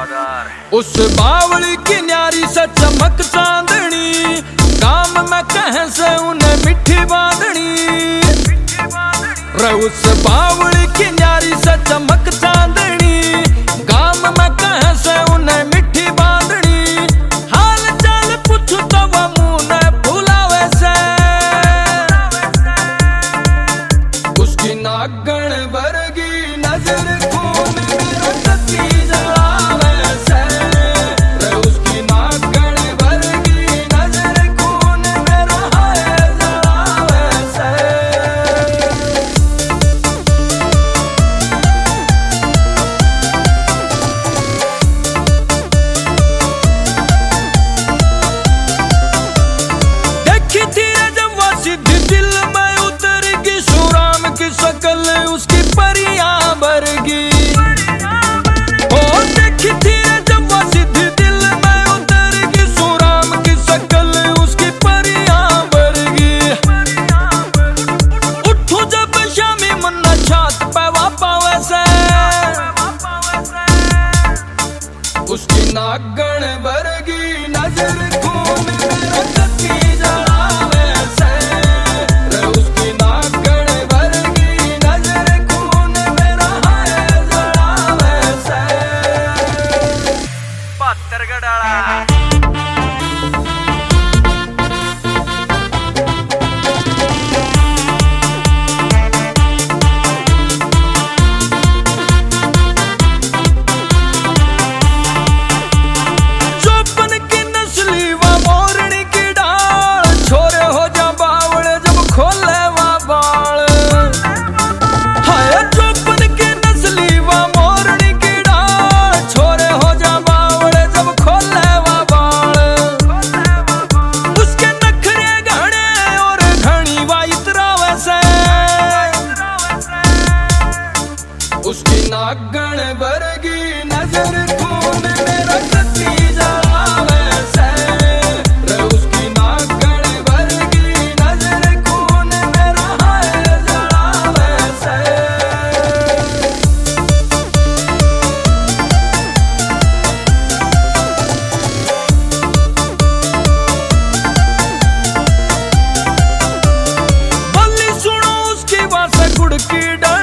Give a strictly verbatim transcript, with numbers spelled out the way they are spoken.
उस बावली की न्यारी से चमक चांदनी, काम में कह से उन्हें मिठी बांधनी। रे उस बावली की न्यारी से चमक चांदनी, काम में कह से उन्हें मिठी बांधनी। हाल चाल पूछ तो वो मुंह ने फुलावे से, उसकी नागण वर्गी नजर खून में सती जलावे से। रे उसकी नागण वर्गी नजर खून में रहाए जलावे से। देखी थी जब वो सीधी दिल में उतरगी, सुराम की शक्ल उसकी परियां वर्गी। ओ देखी थी जब वो सीधी दिल में उतरगी, सुराम की शक्ल उसकी परियां वर्गी। उठू जब शामी मुन्ना छात पे वापा से, उसकी नागण वर्गी नजर खून में सती जलावे से। रे उसकी नागण वर्गी नजर खून में रहाए जलावे से। पातरगढ़ाला उसकी नागण वर्गी नजर खून में सती जलावे से। रे उसकी नागण वर्गी नजर खून में रहाए जलावे से। बोली सुनो उसकी बात गुड़ की डाल